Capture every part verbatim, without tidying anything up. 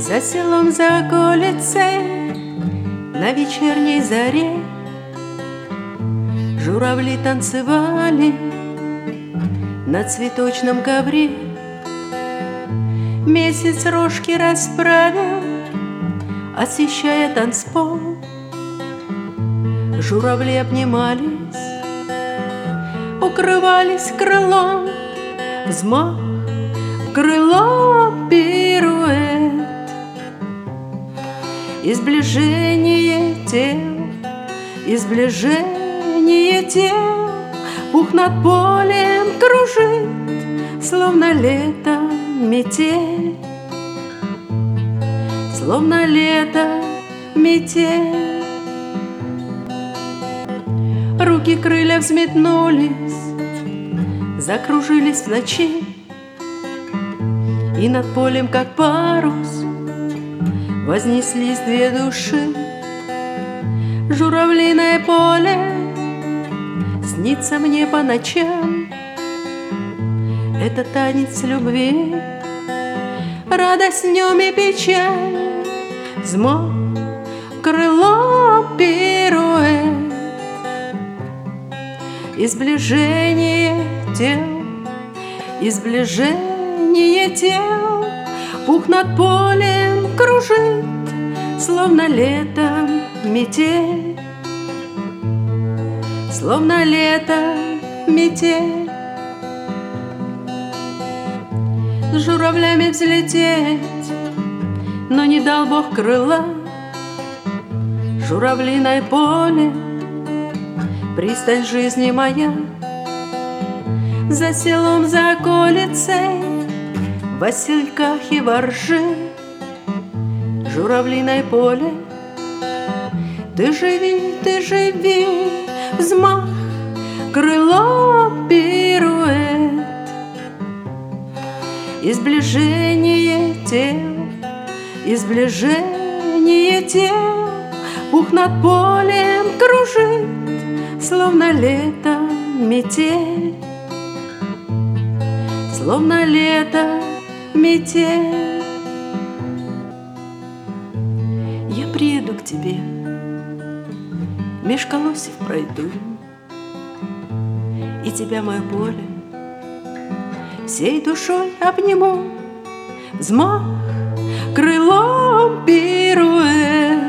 За селом, за околицей, на вечерней заре журавли танцевали на цветочном ковре. Месяц рожки расправил, освещая танцпол. Журавли обнимались, укрывались крылом. Взмах, крыло, пируэт, и сближение тел, и сближение тел. Пух над полем кружит, словно лето метель, словно лето метель. Руки крылья взметнулись, закружились в ночи, и над полем, как парус, вознеслись две души. Журавлиное поле снится мне по ночам. Это танец любви, радость в нем и печаль. Взмах, крыло, пируэт, и сближение тел, и сближение тел. Пух над полем кружит, словно летом метель, словно лето метель. С журавлями взлететь, но не дал Бог крыла. Журавлиное поле, пристань жизни моя. За селом, за околицей, в васильках и во ржи. Журавлиное поле, ты живи, ты живи. Взмах, крыло, пируэт, и сближение тел, и сближение тел. Пух над полем кружит, словно летом метель, словно лето метель. Я приеду к тебе, меж колосьев пройду, и тебя, мое поле, всей душой обниму. Взмах, крылом, пируэт,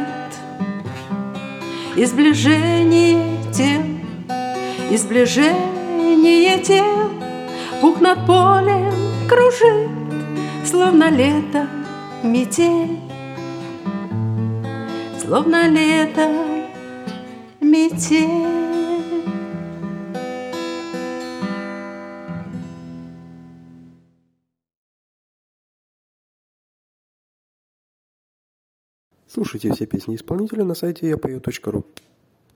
и сближение тел, и сближение тел. Пух над полем кружит, словно лето метель, словно лето метель. Слушайте все песни исполнителя на сайте я пою точка ру.